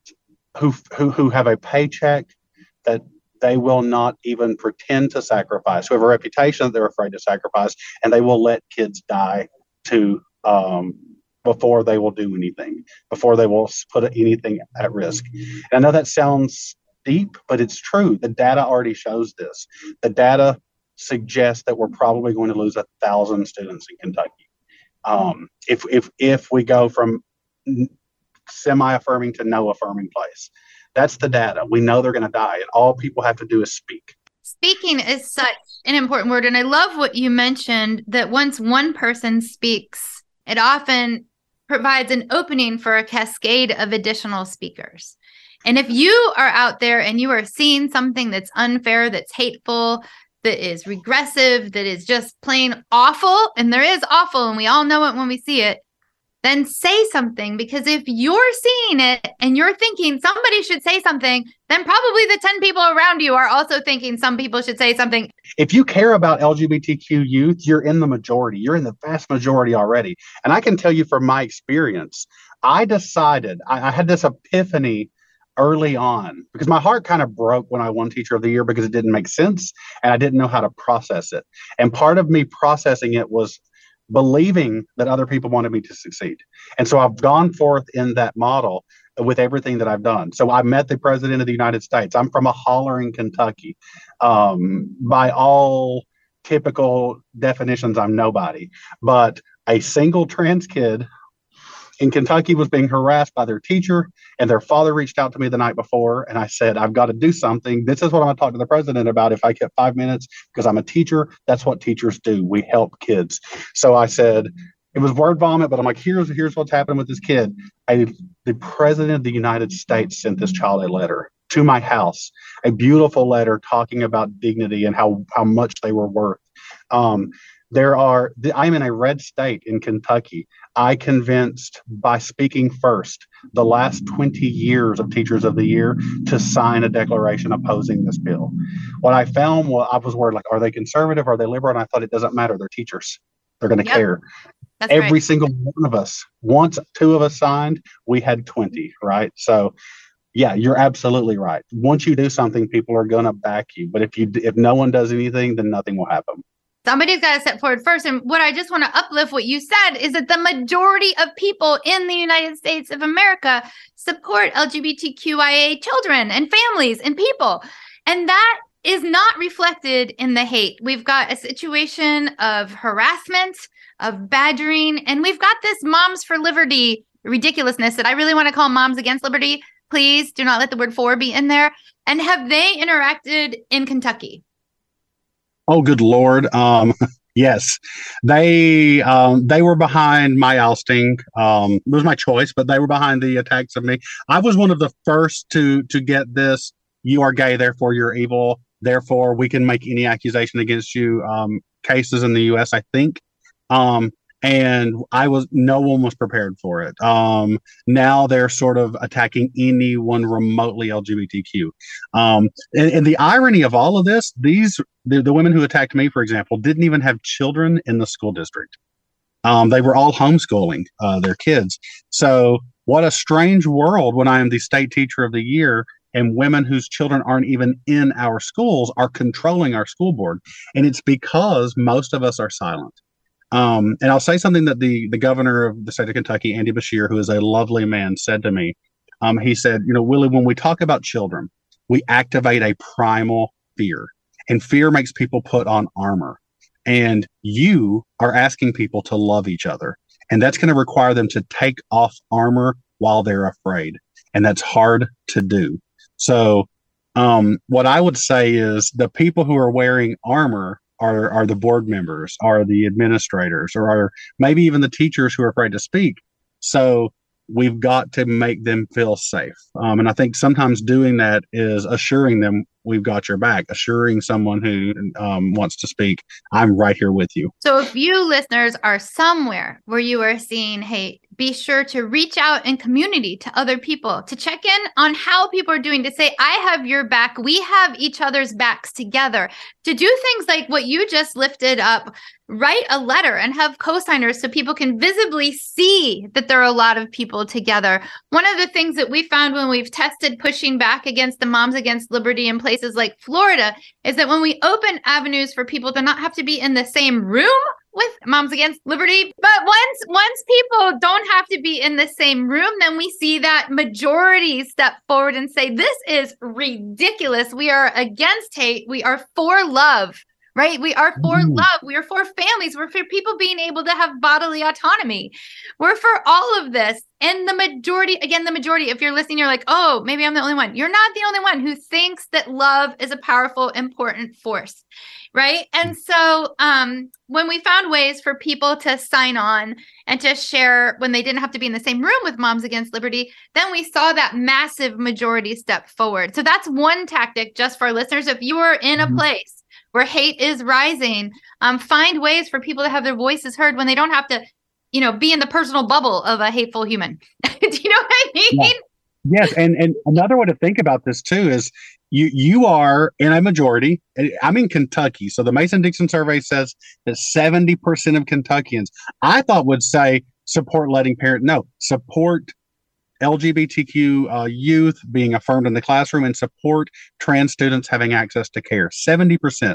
who have a paycheck that they will not even pretend to sacrifice, who have a reputation that they're afraid to sacrifice, and they will let kids die to before they will do anything, before they will put anything at risk. And I know that sounds deep, but it's true. The data already shows this. The data suggests that we're probably going to lose 1,000 students in Kentucky if we go from semi-affirming to no affirming place. That's the data. We know they're going to die, and all people have to do is speak. Speaking is such an important word, and I love what you mentioned, that once one person speaks, it often provides an opening for a cascade of additional speakers. And if you are out there and you are seeing something that's unfair, that's hateful, that is regressive, that is just plain awful, and there is awful, and we all know it when we see it, then say something. Because if you're seeing it and you're thinking somebody should say something, then probably the 10 people around you are also thinking some people should say something. If you care about LGBTQ youth, you're in the majority. You're in the vast majority already. And I can tell you from my experience, I decided, I had this epiphany early on, because my heart kind of broke when I won Teacher of the Year because it didn't make sense and I didn't know how to process it. And part of me processing it was believing that other people wanted me to succeed. And so I've gone forth in that model with everything that I've done. So I met the President of the United States. I'm from a hollering Kentucky. By all typical definitions, I'm nobody. But a single trans kid in Kentucky was being harassed by their teacher, and their father reached out to me the night before, and I said, I've got to do something. This is what I'm going to talk to the president about if I get 5 minutes, because I'm a teacher. That's what teachers do. We help kids. So I said, It was word vomit, but I'm like, here's what's happening with this kid. The president of the United States sent this child a letter to my house, a beautiful letter talking about dignity and how much they were worth. I'm in a red state in Kentucky. I convinced, by speaking first, the last 20 years of Teachers of the Year to sign a declaration opposing this bill. What I found, I was worried, like, are they conservative? Are they liberal? And I thought, it doesn't matter. They're teachers. They're going to care. That's Every right. single one of us. Once 2 of us signed, we had 20, right? So, yeah, you're absolutely right. Once you do something, people are going to back you. But if no one does anything, then nothing will happen. Somebody's got to step forward first. And what I just want to uplift what you said is that the majority of people in the United States of America support LGBTQIA children and families and people. And that is not reflected in the hate. We've got a situation of harassment, of badgering, and we've got this Moms for Liberty ridiculousness that I really want to call Moms Against Liberty. Please do not let the word "for" be in there. And have they interacted in Kentucky? Oh, good Lord. Yes, they were behind my ousting. It was my choice, but they were behind the attacks of me. I was one of the first to get this. You are gay, therefore you're evil. Therefore, we can make any accusation against you. Cases in the U.S., I think. And no one was prepared for it. Now they're sort of attacking anyone remotely LGBTQ. And the irony of all of this, the women who attacked me, for example, didn't even have children in the school district. They were all homeschooling their kids. So what a strange world when I am the state teacher of the year and women whose children aren't even in our schools are controlling our school board. And it's because most of us are silent. And I'll say something that the governor of the state of Kentucky, Andy Beshear, who is a lovely man, said to me. He said, Willie, when we talk about children, we activate a primal fear, and fear makes people put on armor. And you are asking people to love each other. And that's going to require them to take off armor while they're afraid. And that's hard to do. So what I would say is the people who are wearing armor are the board members, are the administrators, or are maybe even the teachers who are afraid to speak. So we've got to make them feel safe. And I think sometimes doing that is assuring them we've got your back, assuring someone who wants to speak, I'm right here with you. So if you listeners are somewhere where you are seeing hate, be sure to reach out in community to other people, to check in on how people are doing, to say, I have your back. We have each other's backs together, to do things like what you just lifted up. Write a letter and have co-signers so people can visibly see that there are a lot of people together. One of the things that we found when we've tested pushing back against the Moms Against Liberty in places like Florida is that when we open avenues for people to not have to be in the same room with Moms Against Liberty, but once people don't have to be in the same room, then we see that majority step forward and say, this is ridiculous. We are against hate. We are for love. Right? We are for love. We are for families. We're for people being able to have bodily autonomy. We're for all of this. And the majority, if you're listening, you're like, oh, maybe I'm the only one. You're not the only one who thinks that love is a powerful, important force. Right. And so when we found ways for people to sign on and to share when they didn't have to be in the same room with Moms Against Liberty, then we saw that massive majority step forward. So that's one tactic just for our listeners. If you are in a place where hate is rising, find ways for people to have their voices heard when they don't have to, be in the personal bubble of a hateful human. Do you know what I mean? Yeah. Yes. And another way to think about this too is you are in a majority. I'm in Kentucky. So the Mason-Dixon survey says that 70% of Kentuckians, I thought would say support letting parents, no, support LGBTQ youth being affirmed in the classroom and support trans students having access to care. 70%.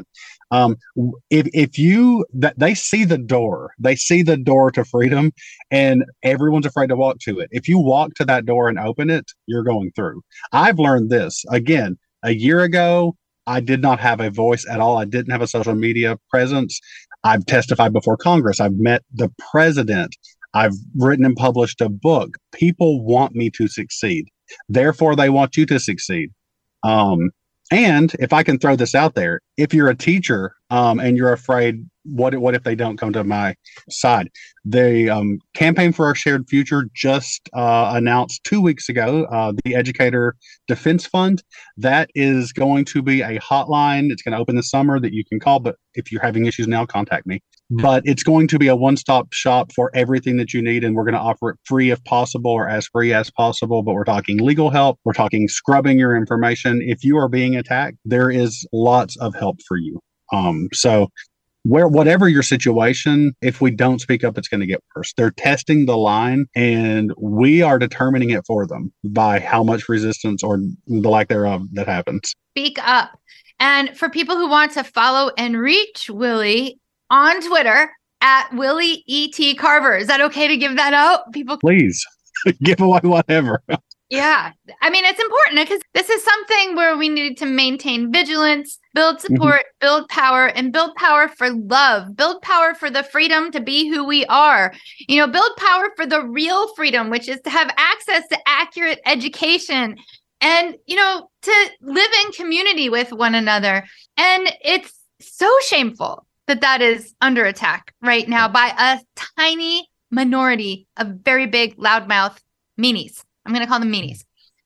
They see the door to freedom, and everyone's afraid to walk to it. If you walk to that door and open it, you're going through. I've learned this again. A year ago, I did not have a voice at all. I didn't have a social media presence. I've testified before Congress. I've met the president. I've written and published a book. People want me to succeed. Therefore, they want you to succeed. And if I can throw this out there, if you're a teacher and you're afraid, what if they don't come to my side? The Campaign for Our Shared Future just announced 2 weeks ago the Educator Defense Fund. That is going to be a hotline. It's going to open this summer that you can call, but if you're having issues now, contact me. But it's going to be a one-stop shop for everything that you need, and we're going to offer it free if possible, or as free as possible. But we're talking legal help. We're talking scrubbing your information. If you are being attacked, there is lots of help for you. So whatever your situation, if we don't speak up, it's going to get worse. They're testing the line, and we are determining it for them by how much resistance or the lack thereof that happens. Speak up. And for people who want to follow and reach Willie on Twitter at Willie E.T. Carver, is that okay to give that out? People, please give away whatever. Yeah. I mean, it's important because this is something where we need to maintain vigilance, build support, build power, and build power for love, build power for the freedom to be who we are, build power for the real freedom, which is to have access to accurate education and, to live in community with one another. And it's so shameful that is under attack right now by a tiny minority of very big loudmouth meanies. I'm going to call them meanies.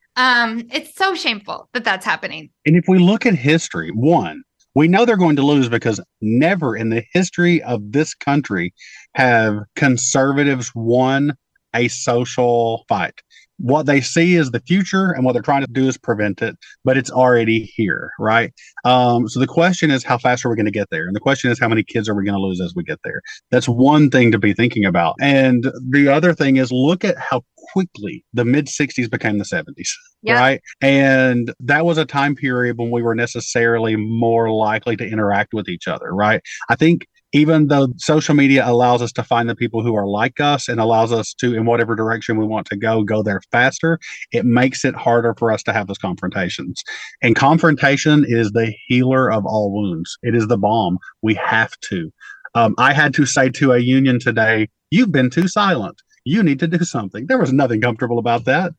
It's so shameful that that's happening. And if we look at history, one, we know they're going to lose because never in the history of this country have conservatives won a social fight. What they see is the future, and what they're trying to do is prevent it, but it's already here, right? So the question is, how fast are we going to get there? And the question is, how many kids are we going to lose as we get there? That's one thing to be thinking about. And the other thing is, look at how quickly the mid-60s became the 70s, right? And that was a time period when we were necessarily more likely to interact with each other, right? I think even though social media allows us to find the people who are like us and allows us to, in whatever direction we want to go there faster, it makes it harder for us to have those confrontations. And confrontation is the healer of all wounds. It is the balm. We have to. I had to say to a union today, "You've been too silent. You need to do something." There was nothing comfortable about that.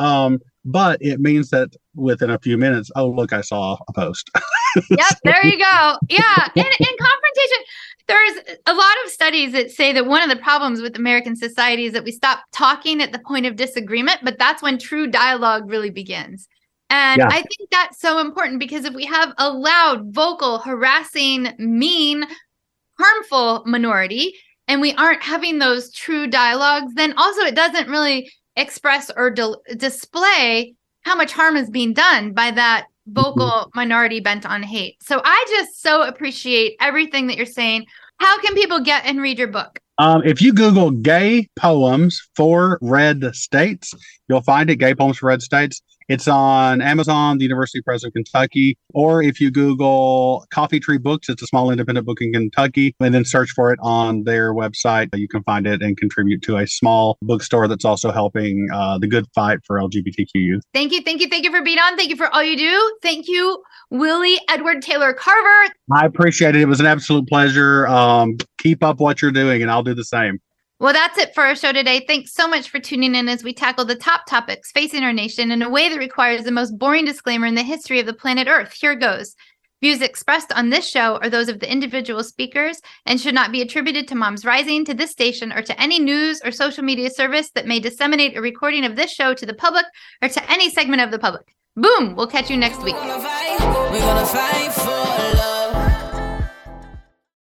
But it means that within a few minutes, oh, look, I saw a post. Yep, there you go. Yeah. And confrontation, there's a lot of studies that say that one of the problems with American society is that we stop talking at the point of disagreement, but that's when true dialogue really begins. And I think that's so important because if we have a loud, vocal, harassing, mean, harmful minority, and we aren't having those true dialogues, then also it doesn't really express or display how much harm is being done by that vocal minority bent on hate. So I just so appreciate everything that you're saying. How can people get and read your book? If you Google Gay Poems for Red States, you'll find it, Gay Poems for Red States. It's on Amazon, the University Press of Kentucky, or if you Google Coffee Tree Books, it's a small independent book in Kentucky, and then search for it on their website. You can find it and contribute to a small bookstore that's also helping the good fight for LGBTQ youth. Thank you. Thank you. Thank you for being on. Thank you for all you do. Thank you, Willie Edward Taylor Carver. I appreciate it. It was an absolute pleasure. Keep up what you're doing, and I'll do the same. Well, that's it for our show today. Thanks so much for tuning in as we tackle the top topics facing our nation in a way that requires the most boring disclaimer in the history of the planet Earth. Here goes. Views expressed on this show are those of the individual speakers and should not be attributed to Moms Rising, to this station, or to any news or social media service that may disseminate a recording of this show to the public or to any segment of the public. Boom! We'll catch you next week. We're gonna fight for